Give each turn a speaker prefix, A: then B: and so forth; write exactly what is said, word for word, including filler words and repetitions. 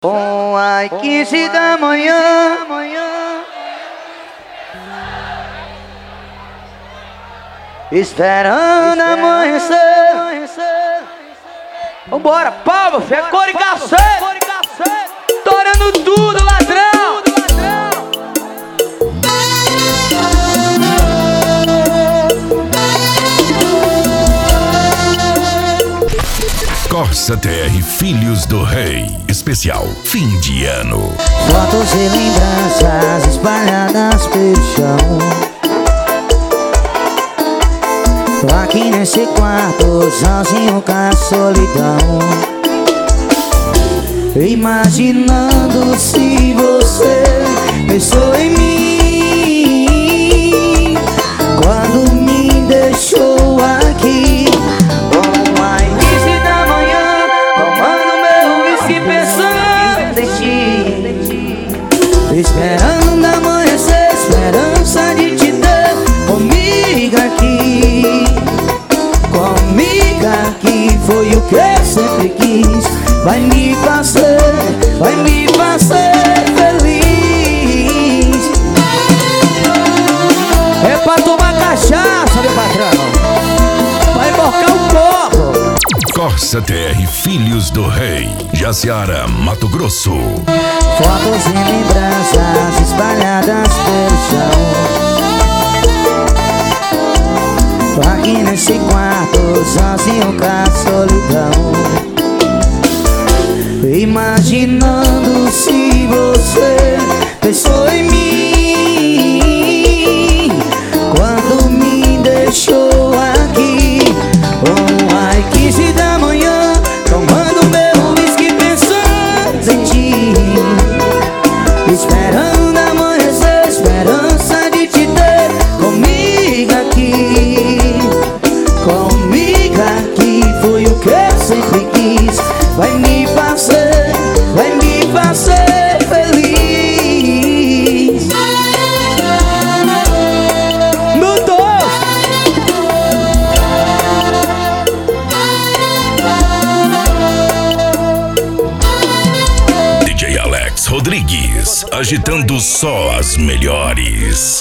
A: Com as quinze da manhã, esperando amanhecer. Vambora, palma, fé, cor e cacete. Torando tudo, ladrão.
B: Corsa T R Filhos do Rei, especial fim de ano.
A: Fotos e lembranças espalhadas pelo chão. Tô aqui nesse quarto, sozinho com a solidão, imaginando se você pensou em mim quando me deixou aqui. Esperando amanhecer, esperança de te ter comigo aqui. Comigo aqui foi o que eu sempre quis. Vai me fazer, vai me fazer feliz. É pra tomar cachaça, meu patrão, vai emborcar um copo.
B: Corsa T R Filhos do Rei, Jaciara, Mato Grosso.
A: Fotos e lembranças espalhadas pelo chão. Tô aqui nesse quarto, sozinho com a solidão, imaginando se você pensou em mim quando me deixou aqui. Oh, ai, quinze da manhã, tomando meu whisky, pensando em ti. Esperando amanhecer, esperança de te ter comigo aqui. Comigo aqui foi o que eu sempre quis. Vai me fazer, vai me fazer feliz. Mudou!
B: D J Alex Rodrigues, agitando só as melhores.